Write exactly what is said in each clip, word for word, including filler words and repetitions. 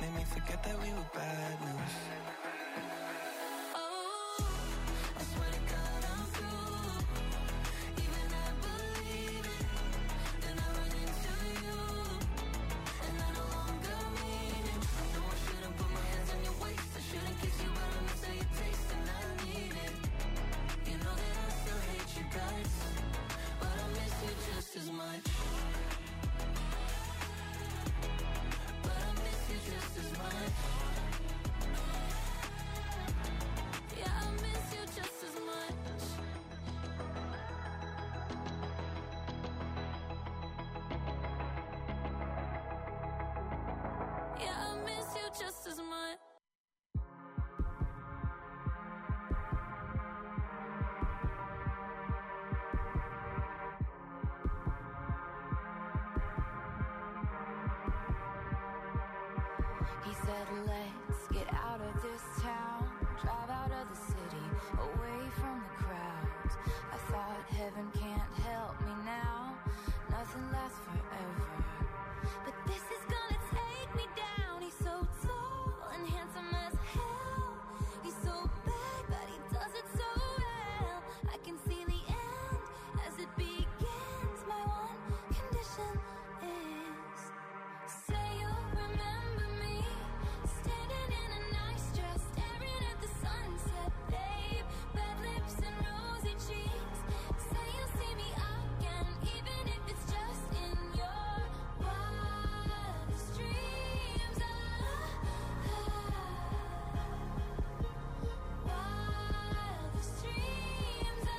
made me forget that we were bad news. As much, but I miss you just as much. Yeah, I miss you just as much. Yeah, I miss you just as much. Said let's get out of this town, drive out of the city, away from the crowds. I thought heaven can't help me now, nothing lasts forever. But this is gonna take me down. He's so tall and handsome as hell. He's so bad, but he does it so well. I can see the end as it begins. My one condition is, say you'll remember me, standing in a nice dress, staring at the sunset, babe. Red lips and rosy cheeks. Say you'll see me again, even if it's just in your wildest dreams. Ah, ah, wildest dreams. Ah,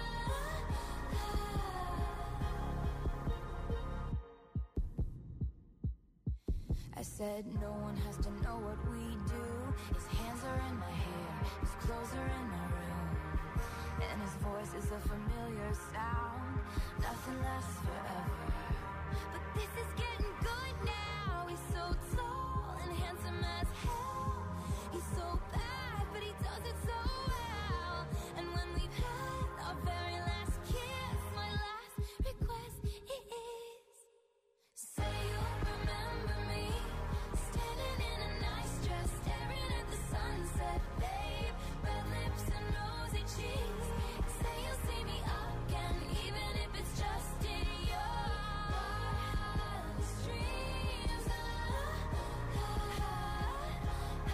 ah. I said no one has to know what we do. His hands are in my hair, his clothes are in my room, and his voice is a familiar sound. Nothing lasts forever, but this is getting good now. He's so tall and handsome as hell. He's so bad, but he does it so well. And when we've had our very last kiss, my last request is, say you'll remember me, standing in a nice dress, staring at the sunset, babe. Red lips and rosy cheeks. Say you'll see me again, even if it's just in your wildest dreams. Ah, ah, ah,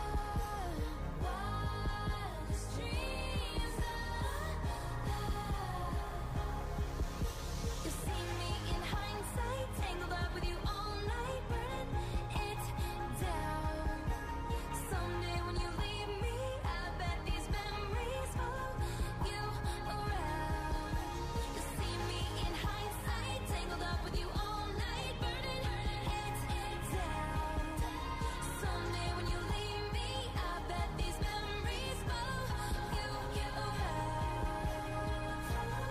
wildest dreams. Ah, ah. You'll see me in hindsight, tangled up with you all night, burning it down. Someday when you leave me, I bet these memories follow you around. You'll see me in hindsight, tangled up with you all night, burning it down. Someday when you leave me, I bet these memories follow you around.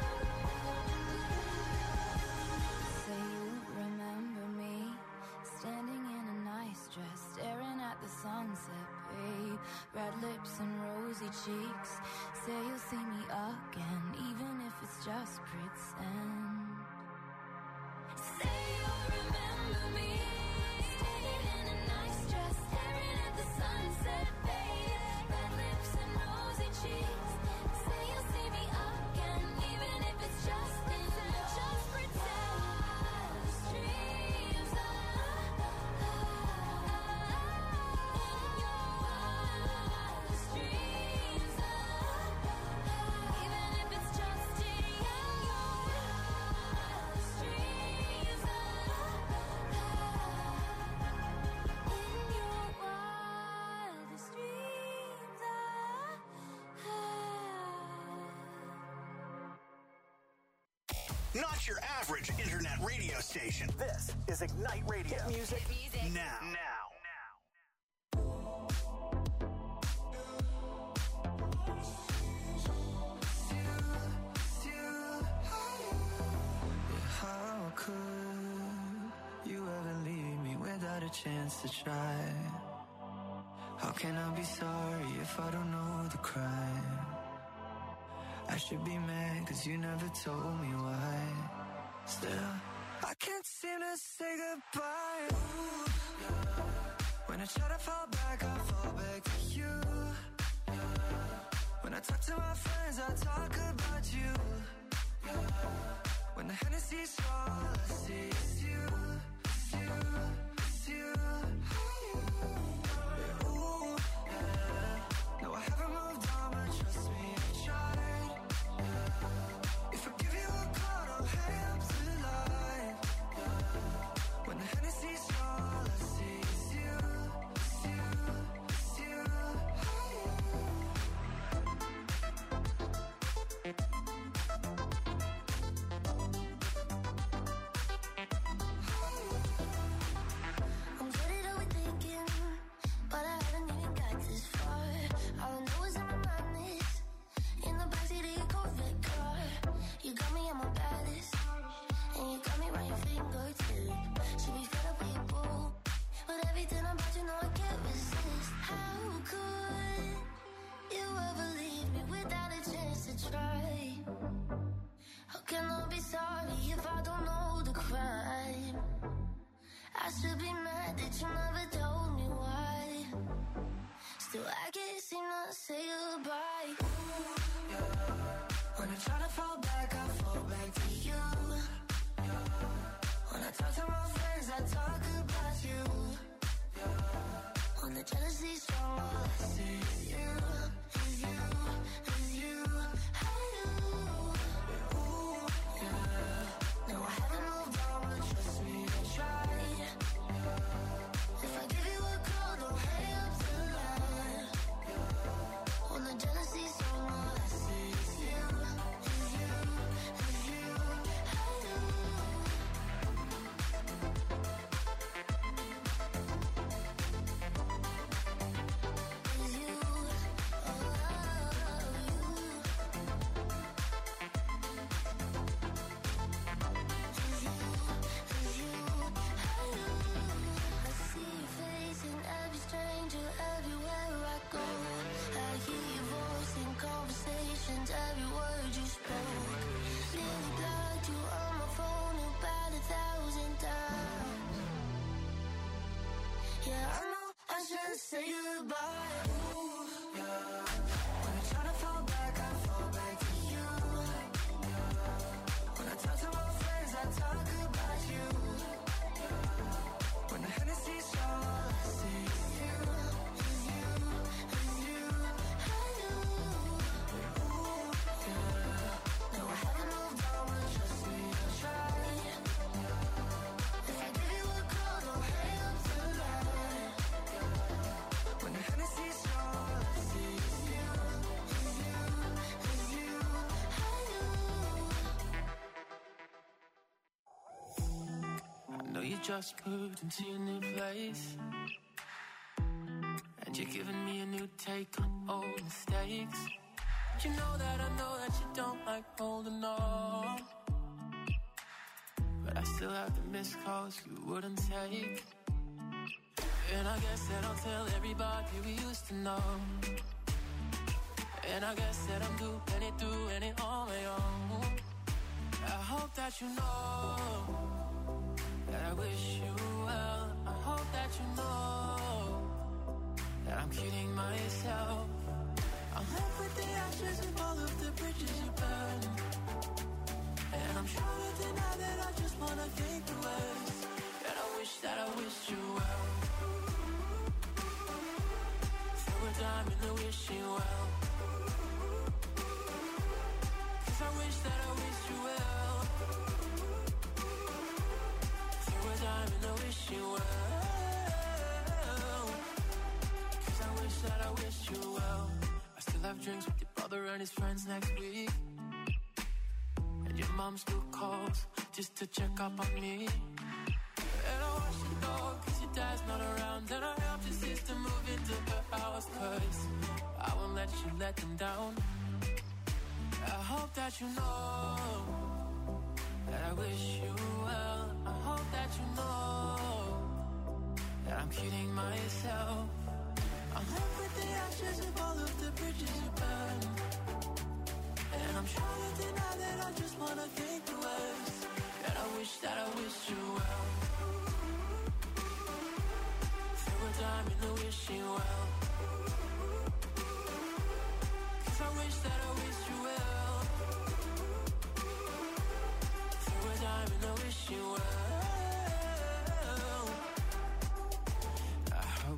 Say you remember me, standing in a nice dress, staring at the sunset, babe. Red lips and rosy cheeks. Say you'll see me again, even if it's just pretend. Say you'll remember me, standing in a nice dress, staring at the sunset, babe. Red lips and rosy cheeks. Say you'll see me again, even if it's just in just pretend. Wildest dreams. Ah, ah, ah, in your wildest dreams. Ah, ah, even if it's just in your wildest dreams. Ah, ah, in your wildest dreams. Ah, ah. Not your average internet radio station. This is Ignite Radio. Hit music, now. Now. How could you ever leave me without a chance to try? How can I be sorry if I don't know the crime? I should be mad cause you never told me why. Still, I can't seem to say goodbye. Ooh, yeah. When I try to fall back, I fall back to you. When I talk to my friends, I talk about you. When the Hennessy's all I see is you, it's you, it's you. Yeah, ooh, yeah. No, I haven't moved on, but trust me, I tried. Yeah. If I give you a call, don't hang up the line. Yeah. When the Hennessy's all I see is you, it's you, it's you. I'm good at overthinking, but I haven't even got this far. All I know is in my mind is in the backseat of your Corvette car. You got me at my baddest, and you got me right your fingertip. Should be fed up with your boo, but everything about you know I can't resist. How could you ever leave me without a chance to try? How can I be sorry if I don't know the crime? I should be mad that you never told me why. Still, I can't seem to say goodbye. Ooh, yeah. When I try to fall back, I fall back to you. Yeah. When I talk to my friends, I talk about you. Yeah. When the jealousy's strong, all I see is you, is you, is you. I do. Yeah, ooh, yeah. No, I haven't moved on, but trust me, I tried. Yeah. If I give you a call, don't hang up the line. Yeah. When the jealousy's strong, all I see is you, is you, is you. I do. Is you, oh, you. I see your face in every stranger everywhere I go. I hear your voice in conversations, every word you spoke. Nearly blocked you on my phone about a thousand times. Yeah, I know I should say goodbye. Ooh, yeah. When I try to fall back, I fall back to you. Yeah. When I talk to my friends, I talk about you. When the Hennessy's all I see is you, is you, is you. I do. Yeah, ooh, yeah. No, I haven't moved on, but trust me, I tried. Yeah. If I give you a call, don't hang up the line. Yeah. When the Hennessy's all I see is you, is you, is you. I do. I know you just moved into your new place, and you're giving me a new take on old mistakes. But you know that I know that you don't like holding on, but I still have the missed calls you wouldn't take. And I guess that I'll tell everybody we used to know. And I guess that I'm doing it, doing it on my own. I hope that you know that I wish you well. I hope that you know that I'm kidding myself. I'm left with the ashes of all of the bridges you burned, and I'm trying to deny that I just wanna think the worst. And I wish that I wished you well. Throw a dime in the wishing well, 'cause I wish that I wished you well. Throw a dime in the wishing well, 'cause I wish that I wished you well. I still have drinks with your brother and his friends next week, and your mom still calls just to check up on me. And I watch the dog 'cause your dad's not around, and I helped your sister move into her house 'cause I won't let you let them down. I hope that you know that I wish you well. I hope that you know that I'm kidding myself. I'm left with the ashes of all of the bridges you burned, and I'm trying to deny that I just wanna think the worst. And I wish that I wished you well. Throw a dime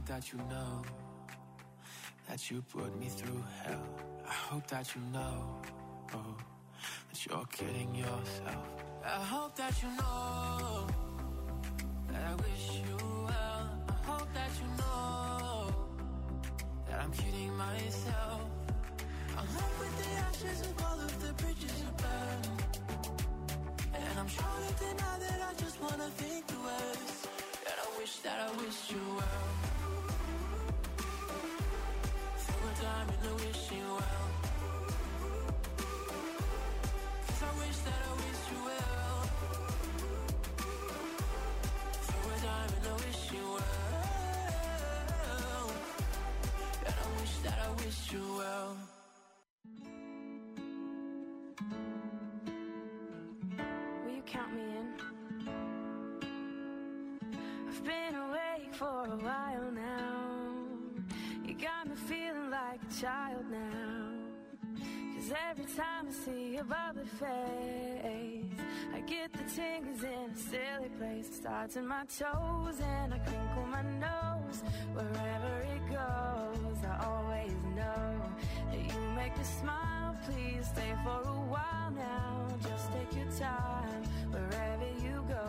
hope that you know that you put me through hell. I hope that you know, oh, that you're kidding yourself. I hope that you know that I wish you well. I hope that you know that I'm kidding myself. I'm left with the ashes of all of the bridges you burned, and I'm sure you deny that I just wanna think the worst. And I wish that I wished you well. Through a time in the wishing well, 'cause I wish that I wished you well. Through a time in the wishing well, and I wish that I wished you well. Will you count me in? I've been awake for a while now. You got me feeling like a child now. 'Cause every time I see your bubbly face, I get the tingles in a silly place. It starts in my toes and I crinkle my nose. Wherever it goes, I always know that you make me smile. Please stay for a while now. Just take your time wherever you go.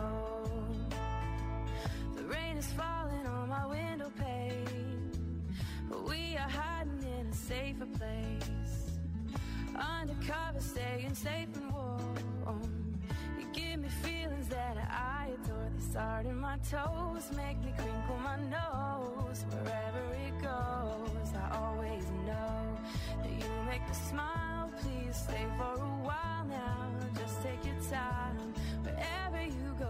The rain is falling on my window pane, but we are hiding in a safer place. Undercover, staying safe and warm. You give me feelings that I adore. They start in my toes, make me crinkle my nose. Wherever it goes, I always know that you make me smile. Please stay for a while now. Just take your time wherever you go.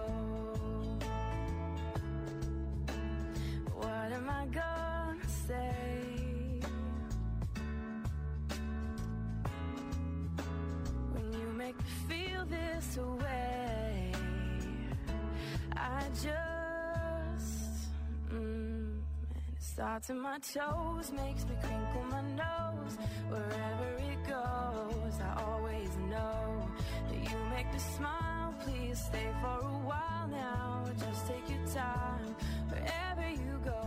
What am I gonna say? Make me feel this way. I just mm, and it starts in my toes, makes me crinkle my nose. Wherever it goes, I always know that you make me smile. Please stay for a while now. Just take your time wherever you go.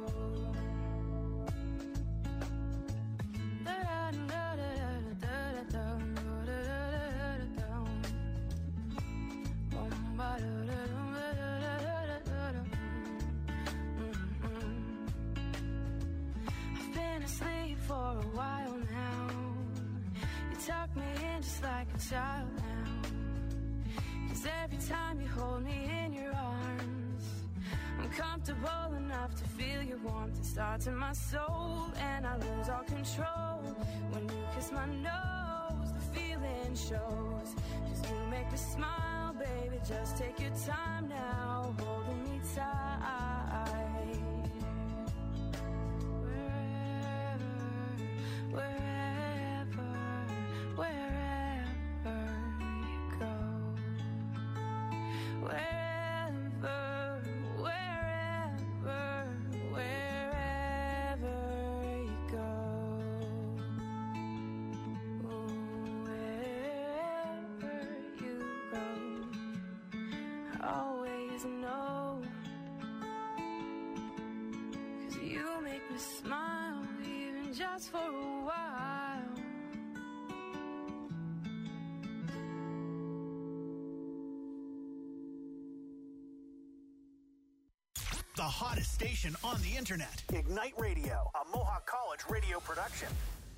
I've been asleep for a while now. You tuck me in just like a child now. 'Cause every time you hold me in your arms, I'm comfortable enough to feel your warmth. It starts in my soul and I lose all control. When you kiss my nose, the feeling shows. 'Cause you make me smile, baby, just take your time now, holding me tight. Wherever, wherever, wherever you go. Wherever, wherever, wherever you go. Wherever you go, I always know. 'Cause you make me smile, even just for a while. The hottest station on the internet. Ignite Radio, a Mohawk College radio production.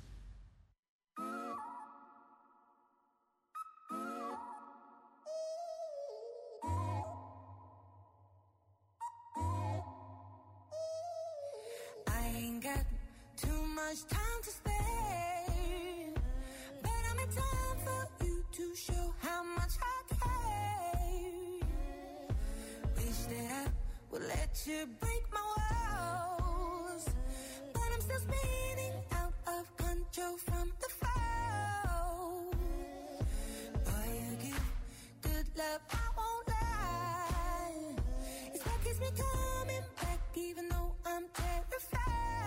I ain't got too much time to spare, but I'm in time for you to show how much I care. Wish that I would let you break my walls, but I'm still spinning out of control from the fall. Boy, you give good love, I won't lie. It's what keeps me coming back, even though I'm terrified.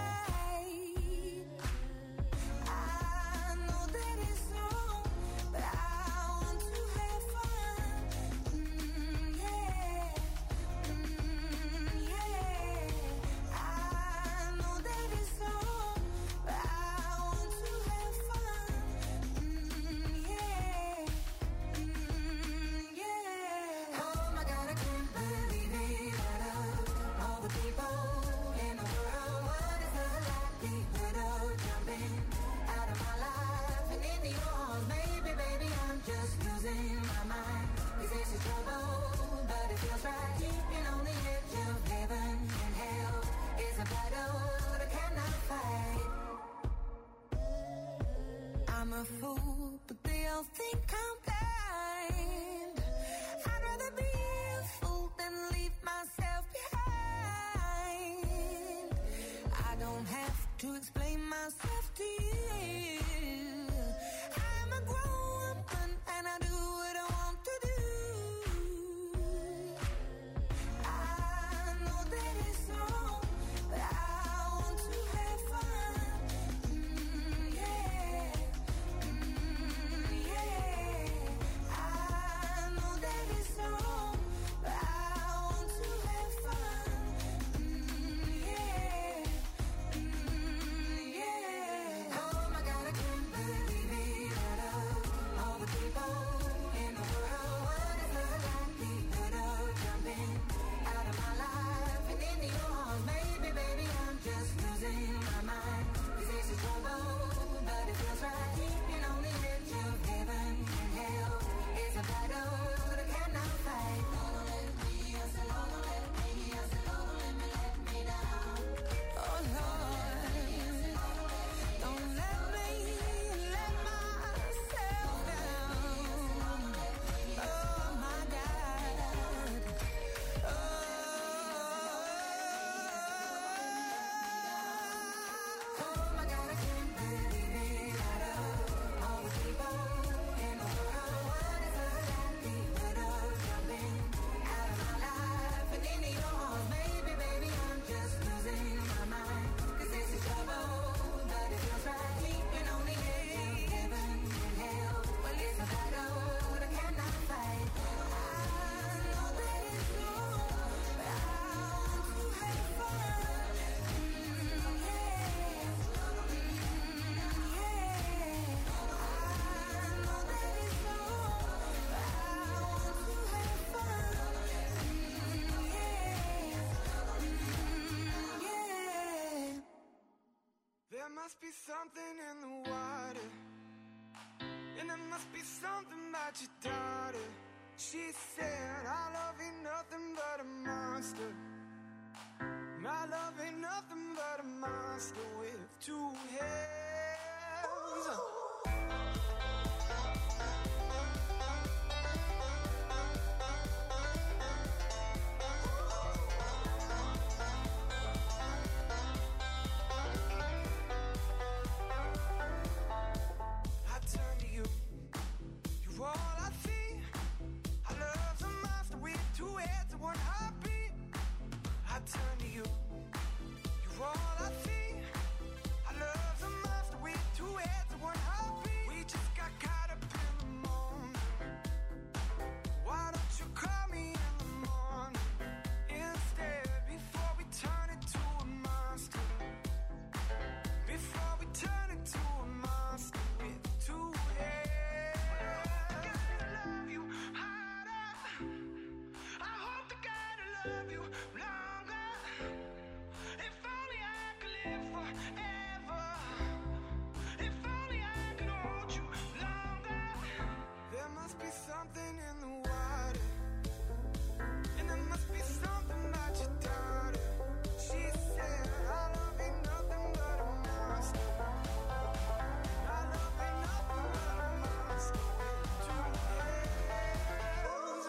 I know that it's wrong, but I want to have fun. Mm, yeah. Mm, yeah. a fool, but they all think I'm blind. I'd rather be a fool than leave myself behind. I don't have to explain myself to you. I'm a grown woman and I do what I want to do. I know that it's wrong, but I want to have fun. Mm, yeah, mm, yeah. I know that it's wrong, but I want to have fun. Mm, yeah, mm, yeah. Oh my God, I can't believe it. Out of all the people in the world, what is the likelihood of jumping out of my life and into your arms? Maybe, baby, I'm just losing my mind. 'Cause this is trouble, but it feels right. Keeping on the edge of heaven and hell is a battle that I cannot fight. Lord, don't let me, I said, Lord, don't let me, I said, Lord, don't let me let me down. Oh Lord, don't let me let myself down. Oh my God. Oh, oh my God, I can't believe it. Out of all the people in the world, what is the likelihood of jumping out of my life and into your arms? Maybe, baby, I'm just losing my mind. 'Cause this is trouble, but it feels right. Keeping on the edge of heaven and hell. Well, it's a battle that I cannot fight. I know that it's wrong, but I want to have fun. Mm, yeah, mm, yeah. I know that it's wrong, but I want to have fun. Mm, yeah, mm, yeah. There must be something in the water, and there must be something about your daughter. She said, our love ain't nothing but a monster. My love ain't nothing but a monster with two heads. I turn to you, you're all I see. I love a monster with two heads and one heartbeat. I turn to you, you're all I see. I love a monster with two heads and one heartbeat. We just got caught up in the moment. Why don't you call me in the morning instead, before we turn into a monster? Before we turn into a monster with two heads. I love you harder. I hope to God I love you longer. If only I could live forever. If only I could hold you longer. There must be something in the water, and there must be something about your daughter. She said, our love ain't nothing but a monster. Our love ain't nothing but a monster with two heads.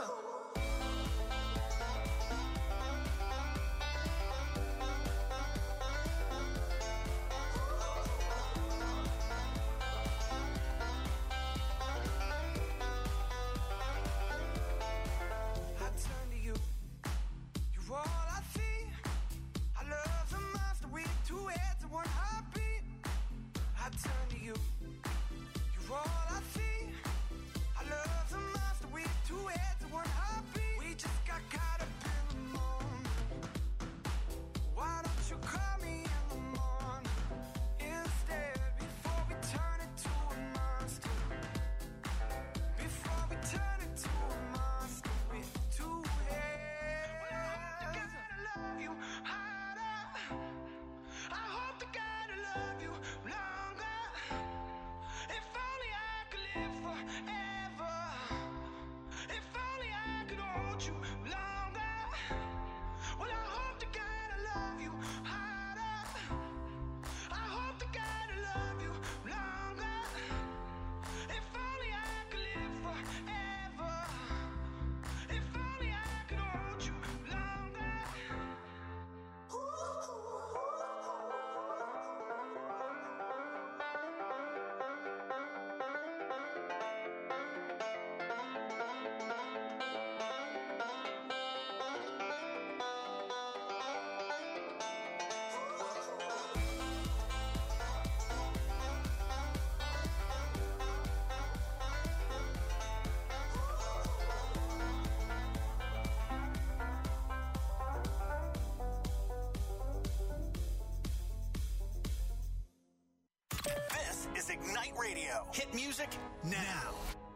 Ignite Radio. Hit music now.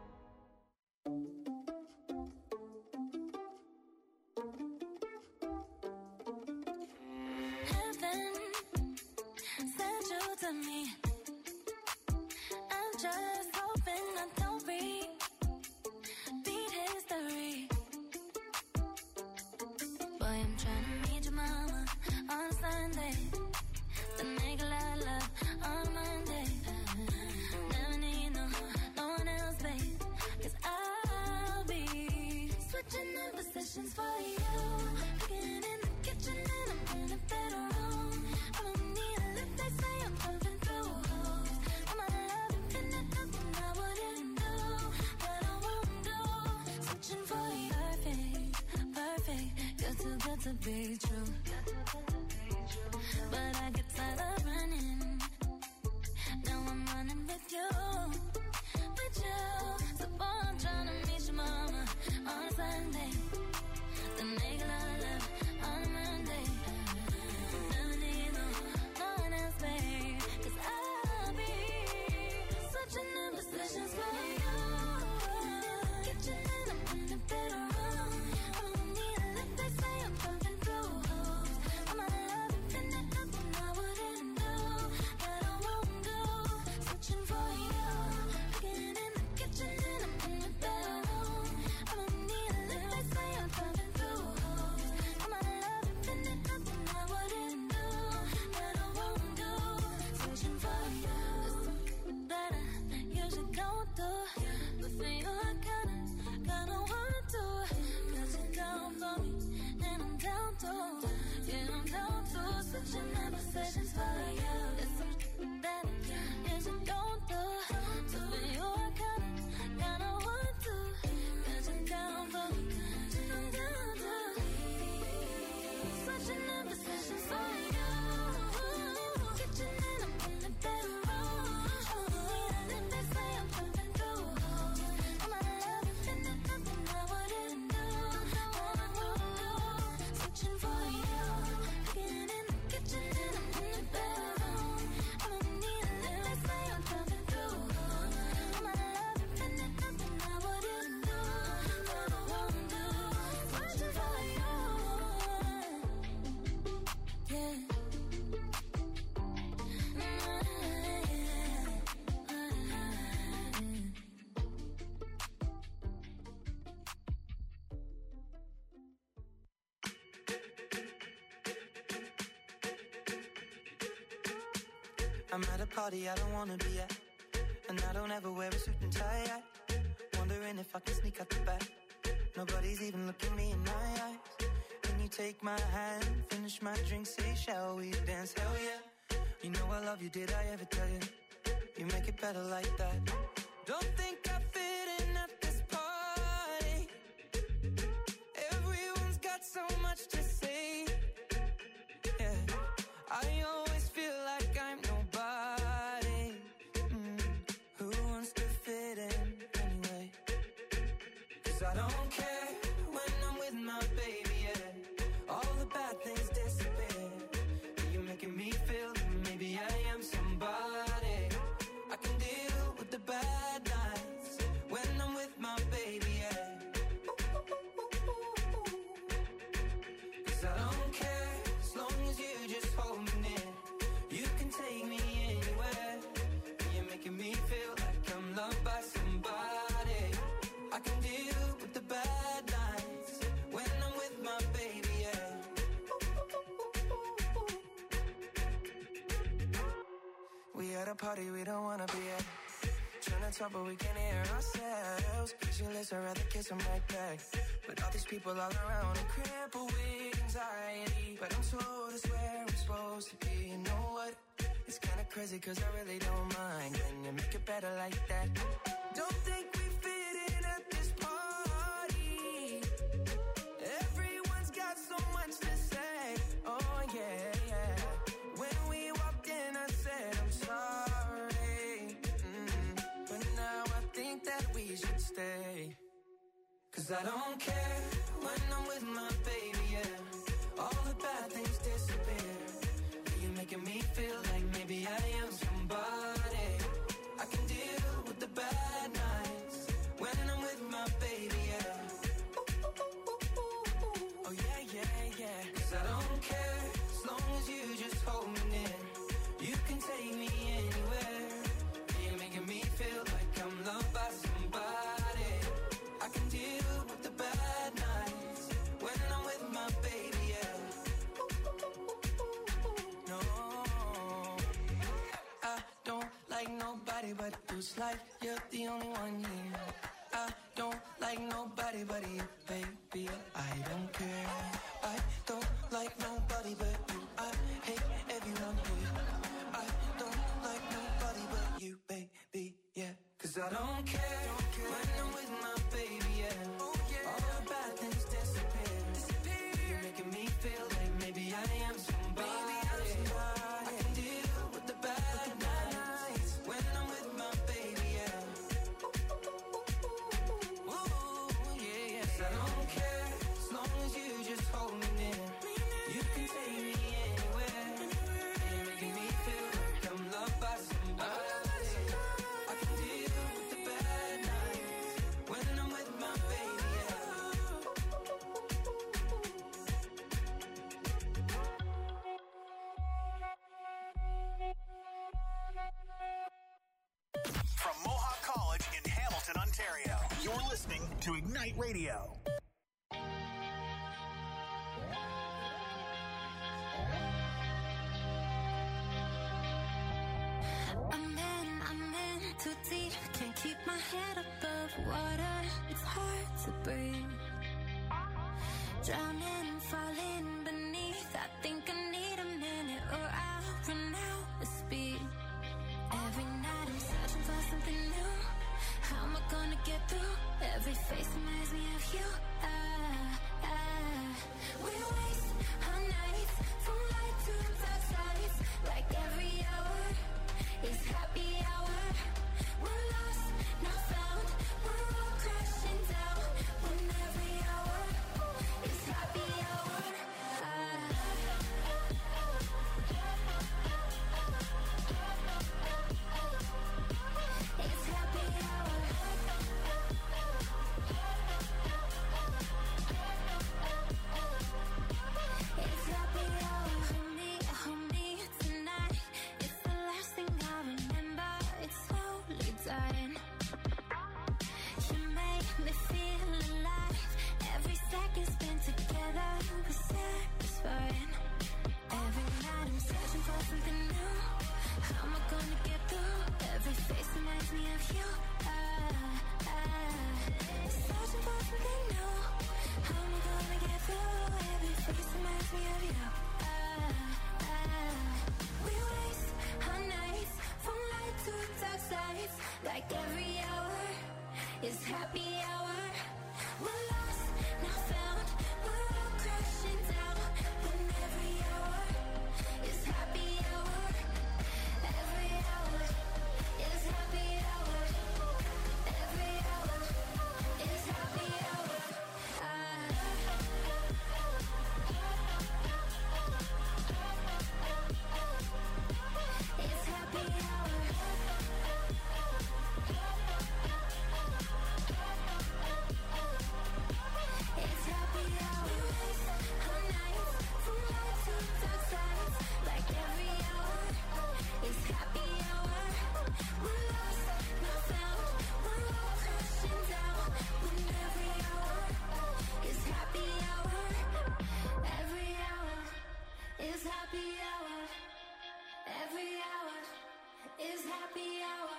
Heaven sent you to me. I'm just hoping I don't repeat history. Boy, I'm trying to meet your mama on Sunday. Then make a lot of love on Monday. Never need no, no one else, babe. Cause I'll be switching in positions for you. Cooking in the kitchen and I'm in a better room. I don't need a lift, they say I'm pumping through holes. I'm out of love and fitting nothing I wouldn't do, but I won't do. Switching for you. Perfect, perfect. You're too good to be true. But I get tired of running. Now I'm running with you, with you. So boy, I'm trying to meet your mama on Sunday. Then make a lot of love on Monday. Never need no, no one else, babe. Cause I'll be switching in positions for you. Kitchen and I'm in a better room. I don't need a lift, they say I'm pumping through holes. I'm out of love and fitting nothing I wouldn't do, but I won't do. Switching for you. Cooking in the kitchen and I'm in a better room. I don't need a lift, they say I'm pumping through holes. I'm out of love and fitting nothing I wouldn't do, but I won't do. Switching for you. That I usually don't do, but for you I kinda, kinda want to. Cause you're down for me, and I'm down too. Yeah, I'm down too. Switching my positions for you. It's something that I usually don't do, so for you I kinda, kinda want to. Cause you're down for me, and I'm down too. Switching my positions for you. Kitchen and I'm in a better room. They say I'm pumping through holes. I'm out of love and fitting nothing I wouldn't do, but I won't do. Switching for you. Cooking in the kitchen and I'm in a better room. I don't need a lift, they say I'm pumping through holes. I'm out of love and fitting nothing I wouldn't do, but I won't do. Switching for you. Yeah. I'm at a party I don't wanna be at, and I don't ever wear a suit and tie yet. Wondering if I can sneak out the back. Nobody's even looking me in my eyes. Can you take my hand, finish my drink, say shall we dance? Hell yeah. You know I love you, did I ever tell you? You make it better like that. Don't think I fit in at this party. Everyone's got so much to say. Yeah, I always feel like I'm nobody. Mm. Who wants to fit in anyway? Cause I don't care when I'm with my baby, yeah. All the bad things disappear. You're making me feel that maybe I am somebody. I can deal with the bad nights when I'm with my baby, yeah. Cause I don't care as long as you just hold me near. You can take me anywhere. You're making me feel like I'm loved by somebody. I can deal with the bad nights when I'm with my baby, yeah. We at a party we don't wanna be at. Trying to talk but we can't hear ourselves. Pictureless, I'd rather kiss them right back. But all these people all around and crippled with anxiety. But I'm told it's where I'm supposed to be. You know what? It's kinda crazy cause I really don't mind. Can you make it better like that? Don't think we fit in at this party. Everyone's got so much to say. Oh yeah, yeah. When we walked in I said I'm sorry. Mm. But now I think that we should stay. Cause I don't care when I'm with my baby, yeah. All the bad things disappear. You're making me feel like maybe I am somebody. nobody but you. It's like you're the only one here. I don't like nobody but you, baby. I don't care. I don't like nobody but you. I hate everyone here. I don't like nobody but you, baby, yeah. Cause I don't care, don't care. When I'm with my baby, yeah. Oh, yeah. All the bad things disappear. disappear. You're making me feel like maybe I am somebody. Baby, I'm somebody. I can deal with the bad nights when I'm with my baby, yeah. Ooh, yeah, yes. I don't care as long as you just hold me near. You can take me anywhere. You're making me feel like I'm loved by somebody. I can deal with the bad nights when I'm with my baby, yeah. From Mohawk College in Hamilton, Ontario, you're listening to Ignite Radio. I'm in, I'm in too deep. Can't keep my head above water. It's hard to breathe. Drowning, falling beneath. I think I need a minute or I'll run out of speed. Every night I'm searching for something new. How am I gonna get through? Every face reminds me of you. Ah, ah. We waste our nights from light to dark sides. Like every hour is happy hour. We're lost, not found. We're all crashing down. When every hour is happy hour. Ah. It's happy hour. It's happy hour. Hold me, hold me tonight. It's the last thing I remember. It's slowly dying. You make me feel alive. Every second spent together was satisfying. Every night I'm searching for something new. How am I gonna get through? Every face reminds me of you. Ah, ah. Searching for something new. How am I gonna get through? Every face reminds me of you. Ah, ah. We waste our nights from light to dark sides. Like every hour is happy hour. We're lost, not found. We're all crashing down. When every hour is happy hour. Every hour is happy hour. Every hour is happy hour. Ah. It's happy hour. It's happy hour. We waste our nights from light to dark sides. Like every hour is happy hour. We're lost, not found. We're all crashing down. When every hour is happy hour. Every hour is happy hour. Every hour is happy hour.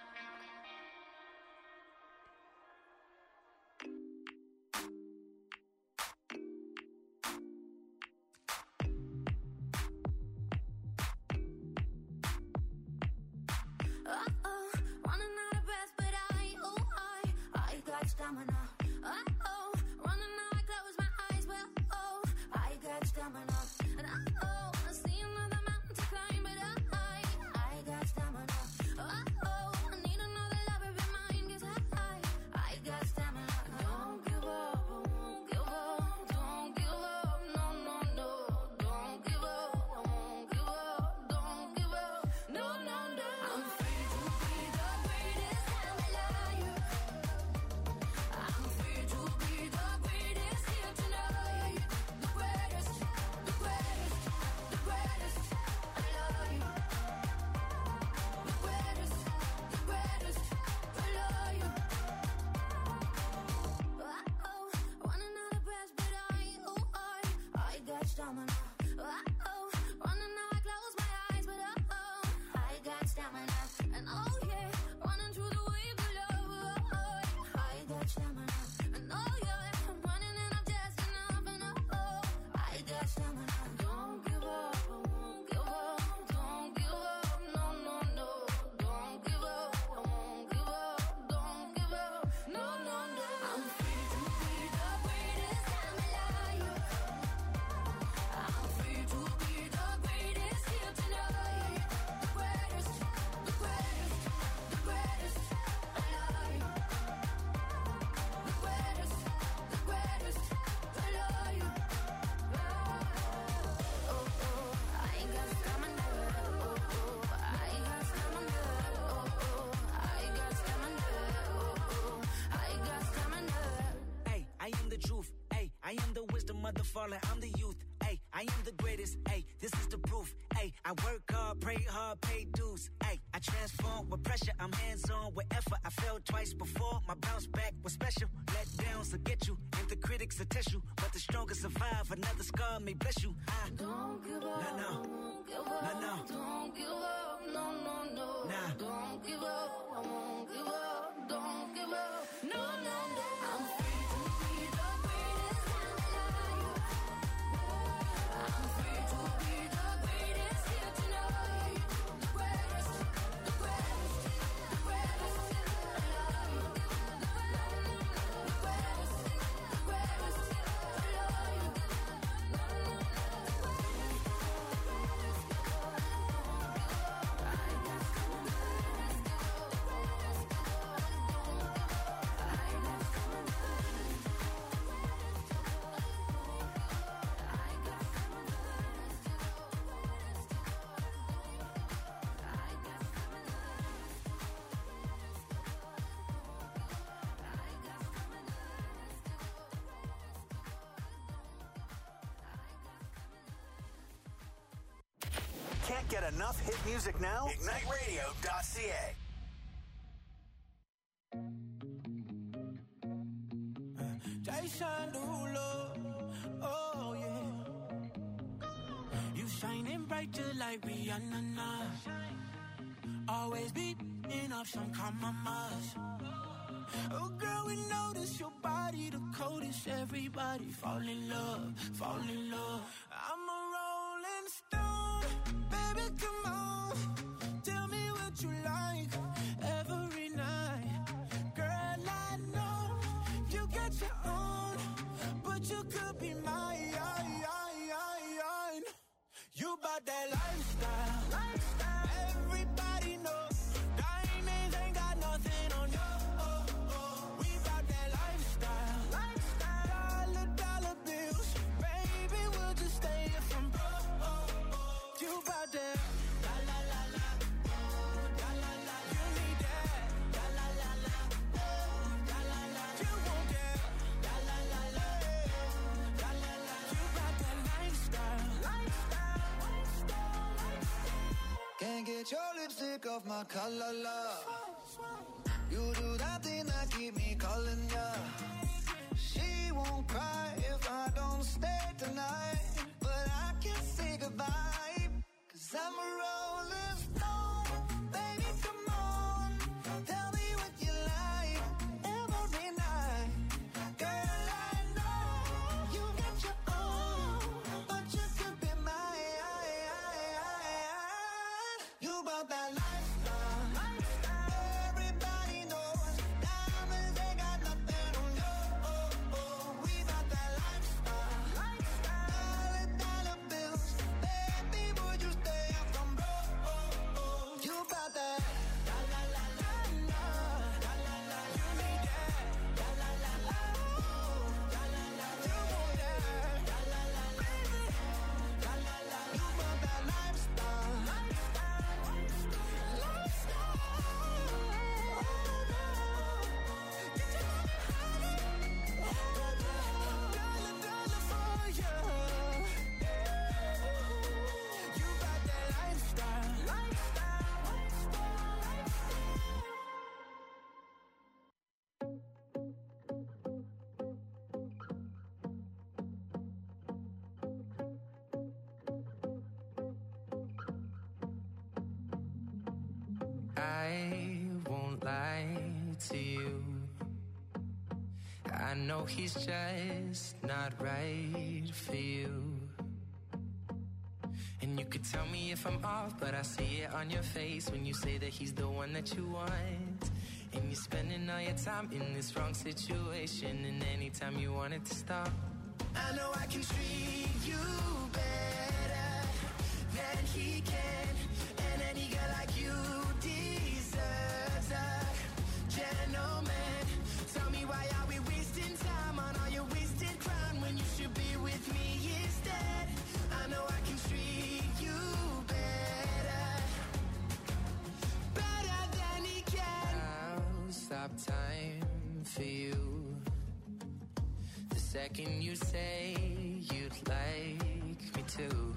Uh-oh, running out of breath, but I, oh, I, I got stamina. Uh-oh, running out, I close my eyes, well, oh, I got stamina. And uh-oh, I see another mountain to climb, but I, I got stamina. Uh-oh, I need another lover in mine, 'cause I, I got stamina. Don't give up, won't give up, don't give up, no, no, no. Don't give up, won't give up, don't give up, no, no, no. I'm free to be the greatest Himalayan. I'm free to be the greatest here tonight. The greatest, the mother falling, I'm the youth. Ay, I am the greatest. Ay, this is the proof. Ay, I work hard, pray hard, pay dues. Ay, I transform with pressure. I'm hands-on with effort. I failed twice before. My bounce back was special. Let downs will get you, and the critics will test you. But the strongest survive. Another scar may bless you. I don't give up. Nah, no. Won't give up. Nah, no. Don't give up. No, no, no. Nah. Don't give up. I won't give up. Don't give up. No, no, no. I'm free to be the greatest alive. I'm free to be the greatest here tonight. The greatest, the greatest, the greatest alive. The greatest, the greatest alive. Can't get enough hit music now? Ignite Radio dot C A. Jason Derulo, oh yeah. You shining bright just like Rihanna now. Always beating up some compromise. Oh girl, we notice your body the coldest. Everybody fall in love, fall in love. I'm a rolling stone, baby, come on. Tell me what you like every night. Girl, I know you got your own, but you could be mine. You bout that lifestyle, lifestyle. Everybody knows diamonds ain't got nothing on you. Oh, oh. We bout that lifestyle, lifestyle. Dollar, dollar bills, baby, we'll just stay here from broke. Oh, oh. You bout that la la la la, oh, la la la. You need that la la la la, oh, la la la. You want that la la la la, la la la. You bout that lifestyle, lifestyle. Can't get your lipstick off my collar, love. You do that thing that keep me calling ya. She won't cry if I don't stay tonight, but I can't say goodbye, cause I'm a rolling stone. Baby, come on, tell me what you like every night. Girl, I know you got your own, but you could be mine. You about that lifestyle, lifestyle. Everybody knows diamonds ain't got nothing on you. Oh, oh. We about that lifestyle, lifestyle. Dollar, dollar bills, baby, would you stay up from broke? Oh, oh. You about that la la la la la, la la la. You need that la la la la, oh, la la la. You want that la la la, baby, la la la. You about that lifestyle, lifestyle, lifestyle. Get your money, dollar, dollar for you. You got that lifestyle, lifestyle, I won't lie to you. I know he's just not right for you. And you could tell me if I'm off, but I see it on your face when you say that he's the one that you want. And you're spending all your time in this wrong situation, and anytime you want it to stop, I know I can treat you better than he can, and any girl like you deserves a gentleman. Tell me why are we wasting time on all your wasted crown when you should be with me instead. I know I can treat you better, better than he can. I'll stop time for you the second you say you'd like me to.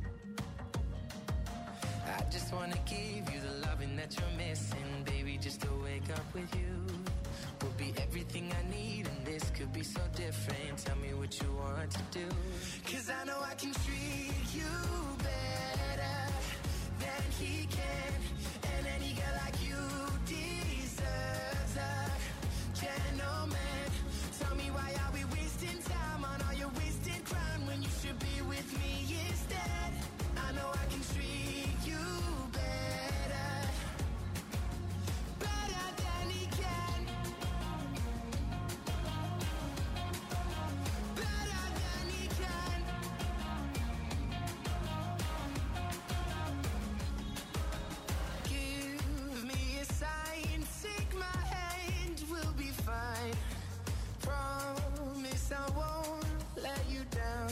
I just wanna give you the loving that you're missing, baby, just to wake up with you will be everything I need, and this could be so different. Tell me what you want to do, 'cause I know I can treat you better than he can, and any girl like you deserves a gentleman. Tell me, why are we wasting time on all your wasted crime when you should be with me instead? I know I can treat you better, better than he can, better than he can. Give me a sign, take my hand, we'll be fine. Promise I won't let you down.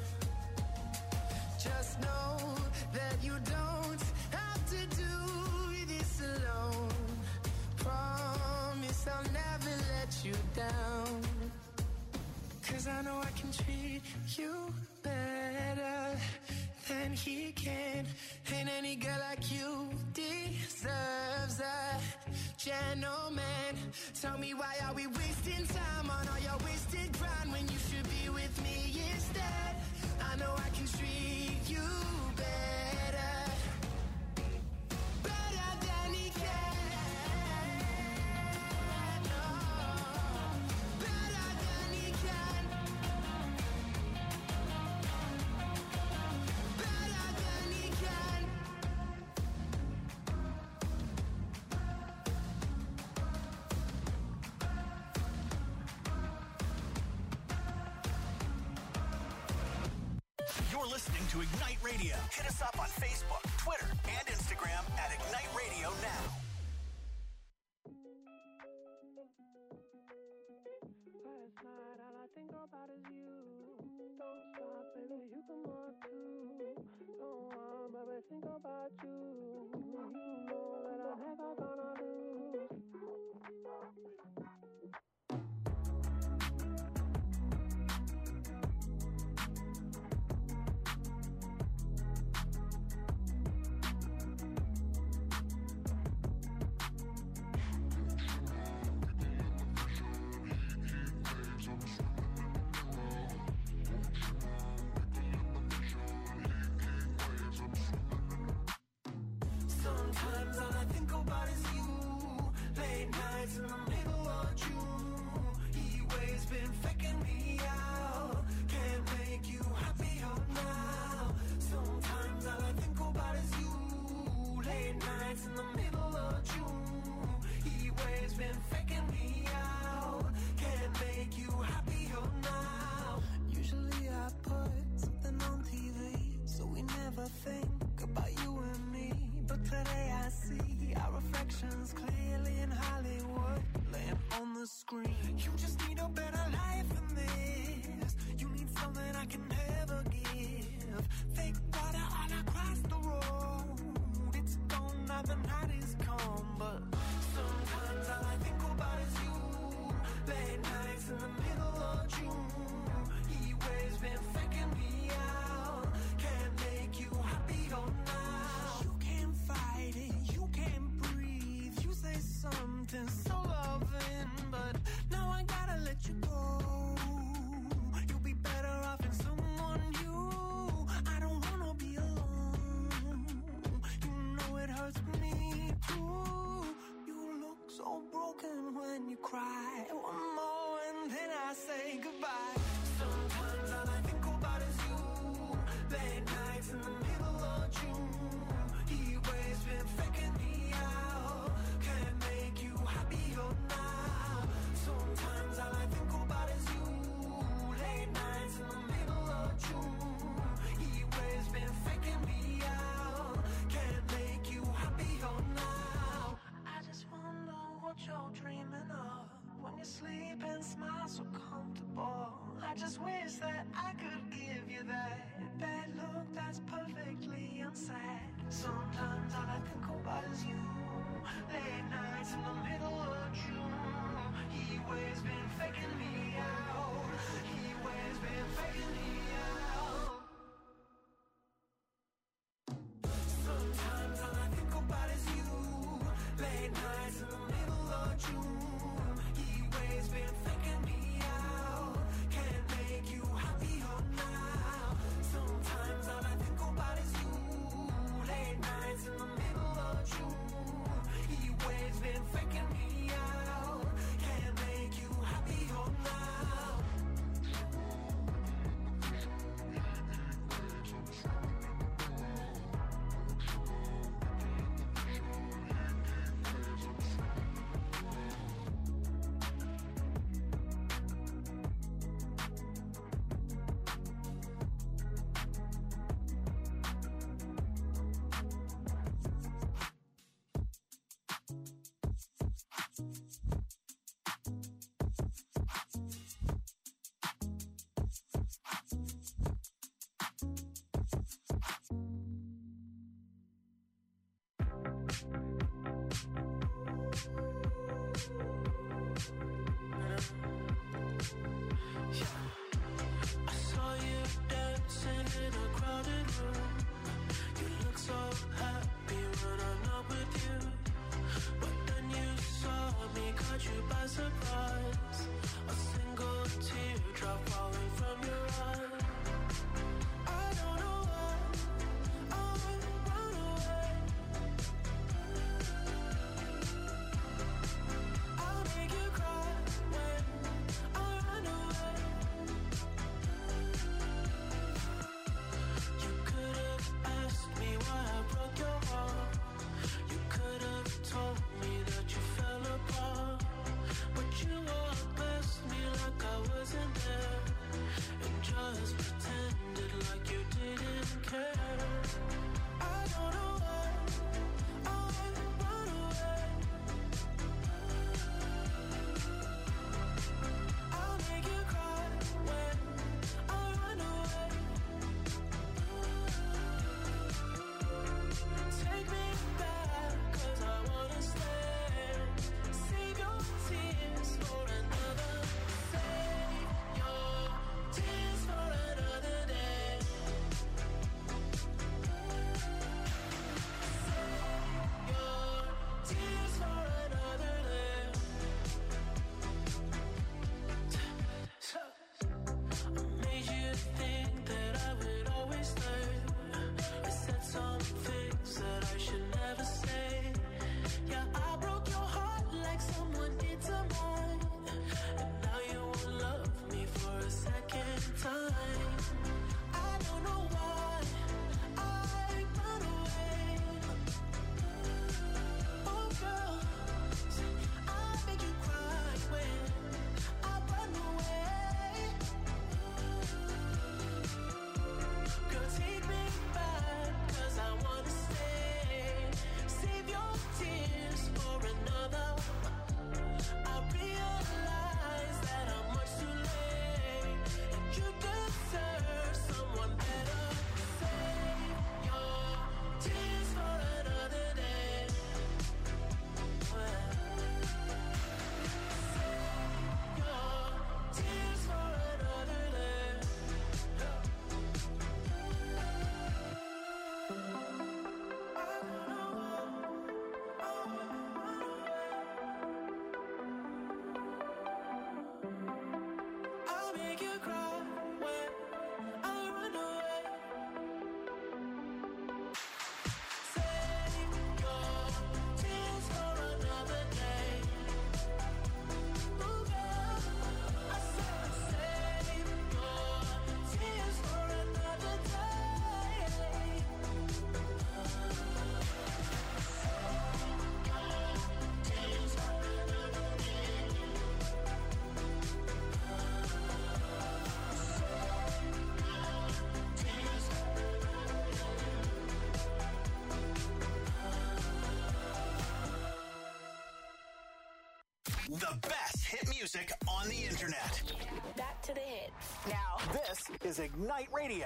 Just know that you don't have to do this alone. Promise I'll never let you down. 'Cause I know I can treat you better than he can, and any girl like you deserves a gentleman. Tell me, why are we wasting time on all your wasted grind when you should be with me instead? I know I can treat you better, better than he can. Oh, better than he can, better than he can. You're listening to Ignite Radio. Hit us up on Facebook, Twitter, and Instagram at Ignite Radio Now. Last night, all I think about is you. Don't stop, baby, you can walk too. Don't want, baby, think about you. You know that I'm never gonna lose. Sometimes all I think about is you. Late nights in the middle of June. He waves been faking me out. Can't make you happier now. Sometimes all I think about is you. Late nights in the middle of June. He waves been faking me out. Can't make you happier now. Usually I put something on T V, so we never think about you and me. But today I see our reflections clearly in Hollywood, laying on the screen. You just need a better life than this. You need something I can never give. Fake water all across the road. It's gone now, the night is come. But sometimes all I think about is you. Late nights in the middle of June. He waves been faking me out. Can't make you happier now. You can't fight it, you can't breathe. You say something so loving, but now I gotta let you go. You'll be better off in someone new. I don't wanna be alone. You know it hurts me too. You look so broken when you cry. One more and then I say goodbye. Sometimes all I think about is you. Late nights in the middle of June. He waves been faking me out. Can't make you happier now. Sometimes all I think about is you. Late nights in the middle of June. He waves been faking me out. Can't make you happier now. I just wonder what you're dreaming of when you sleep and smile so comfortable. I just wish that I could give you that bad look that's perfect The best hit music on the internet. Back to the hits. Now, this is Ignite Radio.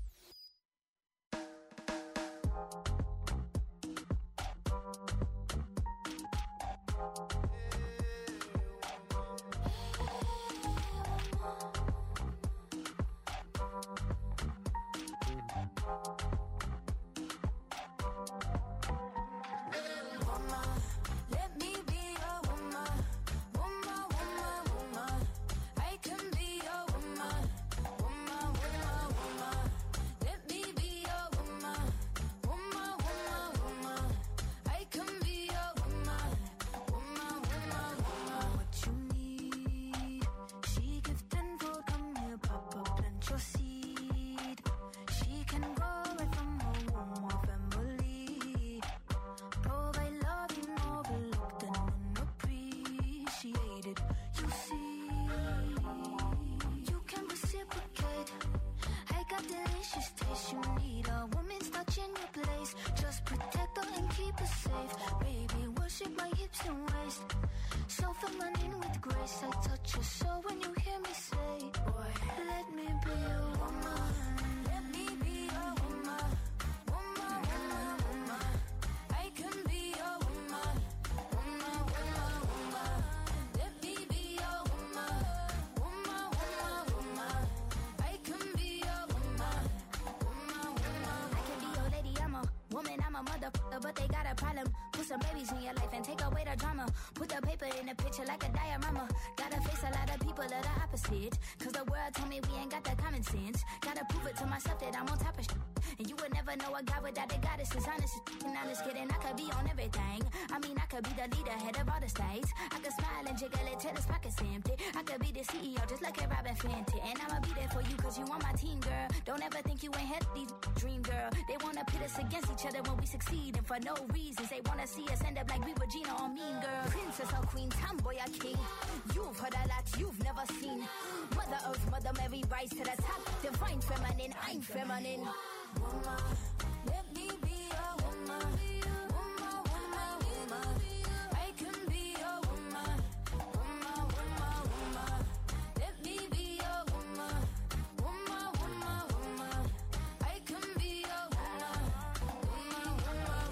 But they got a problem. Put some babies in your life and take away the drama. Put the paper in the picture like a diorama. Gotta face a lot of people that are opposite. Cause the world told me we ain't got the common sense. Gotta prove it to myself that I'm on top of shit. And you would never know a guy without a goddess is honest. And I'm just kidding, I could be on everything. I mean, I could be the leader, head of all the states. I could smile and jiggle it till his pockets empty. I could be the C E O just like a Robin Fenty. And I'ma be there for you cause you on my team, girl. Don't ever think you ain't had these dream, girl. They wanna pit us against each other when we succeed. And for no reasons, they wanna see us end up like we were Gina or Mean Girl. Princess or queen, tomboy or king. You've heard a lot you've never seen. Mother Earth, Mother Mary, rise to the top. Divine feminine, I'm feminine. Woman, let me be a woman. Woman, woman, woman. I can be a woman. Woman, woman, woman. Let me be a woman. Woman, woman, woman. I can be a woman. Woman, woman,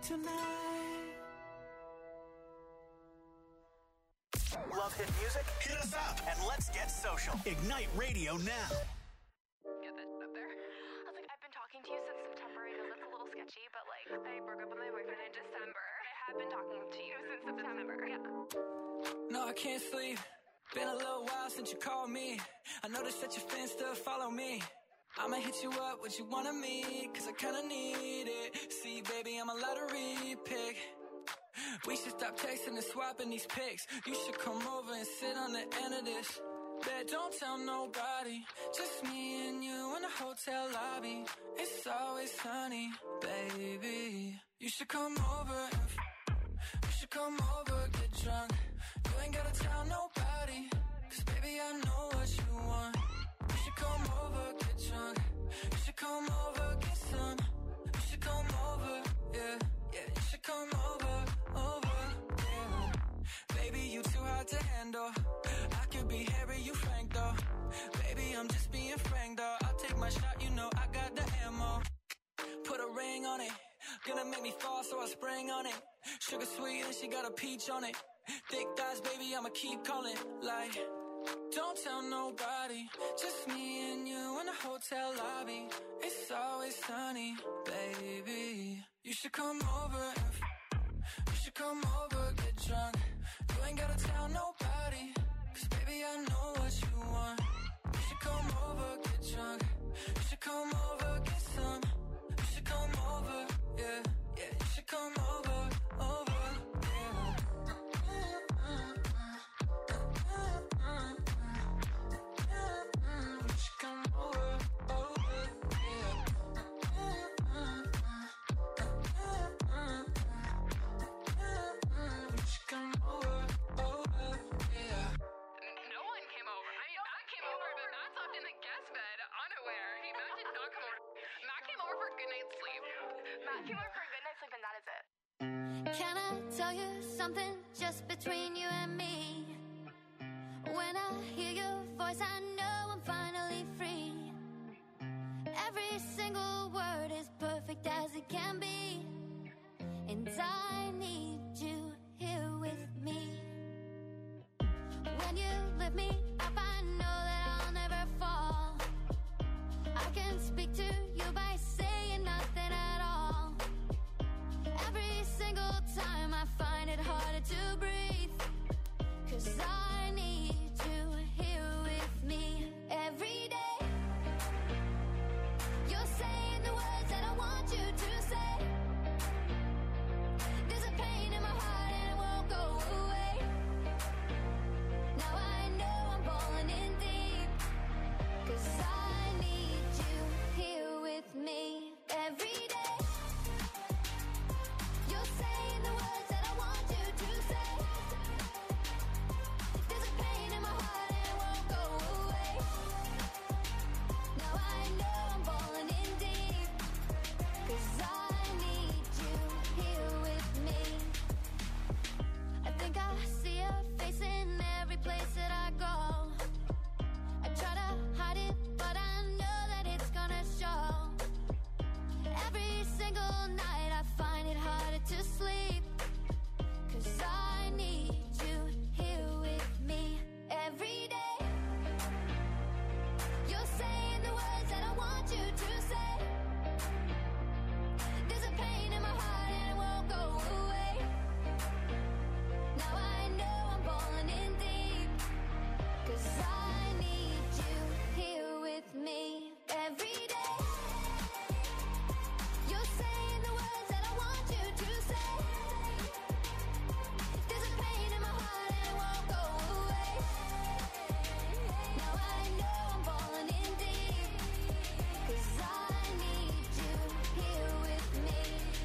tonight. Love hit music? Hit us up and let's get social. Ignite Radio now. Get that up there. I was like, I've been talking to you since September. I know that's a little sketchy, but like, I broke up with my boyfriend in December. I have been talking to you since September. Yeah. No, I can't sleep. Been a little while since you called me. I noticed that your fans still follow me. I'ma hit you up, what you want of me, cause I kinda need it. See, baby, I'm a lottery pick. We should stop texting and swapping these pics. You should come over and sit on the end of this. Bet don't tell nobody, just me and you in the hotel lobby. It's always sunny, baby. You should come over and f- you should come over, get drunk. You ain't gotta tell nobody, cause baby I know what you want. You should come over, get drunk. You should come over, get some. You should come over, yeah, yeah. You should come over, over, yeah. Baby, you too hard to handle. I could be Harry, you Frank though. Baby, I'm just being frank though. I'll take my shot, you know I got the ammo. Put a ring on it, gonna make me fall, so I spring on it. Sugar sweet and she got a peach on it. Thick thighs, baby, I'ma keep calling. Like, don't tell nobody, just me and you in the hotel lobby. It's always sunny, baby. You should come over and f- you should come over, get drunk. You ain't gotta tell nobody, cause baby I know what you want. You should come over, get drunk. You should come over, get some. You should come over, yeah, yeah. You should come over, over. Can I tell you something just between you and me? When I hear your voice, I know I'm finally free. Every single word is perfect as it can be. And I need you here with me. When you lift me up, I know that I'll never fall. I can speak to you by saying nothing at all. Every single time I find it harder to breathe, cause I need you here with me every day. You're saying the words that I want you to say. There's a pain in my heart and it won't go away. Now I know I'm falling in deep, cause I need you here with me every day. You're saying the words that I want you to say. There's a pain in my heart and it won't go away. Now I know I'm falling in deep, cause I need you here with me. I think I see your face in every place that I go. I try to hide it, but I know that it's gonna show. Every single night I find it harder to sleep, cause I need you here with me every day. You're saying the words that I want you to say. There's a pain in my heart and it won't go away. Now I know I'm falling in deep, cause I need you here with me every day. You're saying the words that I want you to say. There's a pain in my heart and it won't go away. Now I know I'm falling in deep, cause I need you here with me.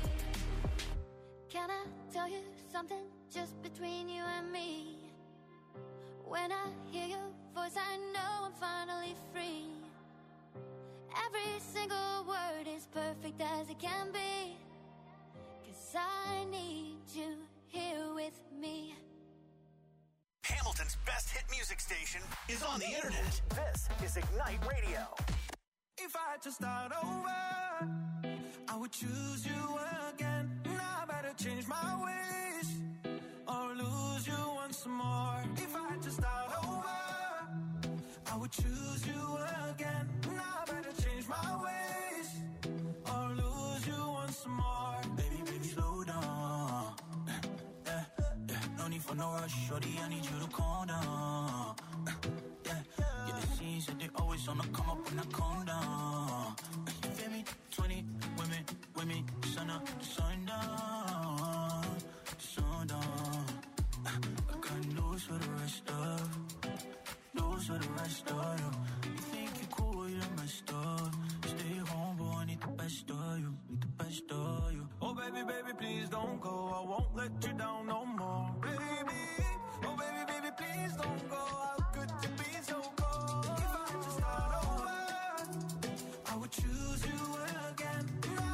Can I tell you something just between you and me? When I hear your voice, I know I'm finally free. Every single word is perfect as it can be, cause I need you here with me. Hamilton's best hit music station is on the internet. This is Ignite Radio. If I had to start over, I would choose you again. Now change my ways or lose you once more. If I had to start over, I would choose you again. Now I better change my ways or lose you once more. Baby, baby, slow down. Yeah, yeah, no need for no rush, shorty, I need you to calm down. Yeah, yeah, the scenes that they always on the come up when I calm down. You feel me? twenty women, women, sun up, sun down, sun down. I got news for the rest of, news for the rest of you. You think you're cool, you're messed up. Stay home, but I need the best of you, need the best of you. Oh baby, baby, please don't go. I won't let you down no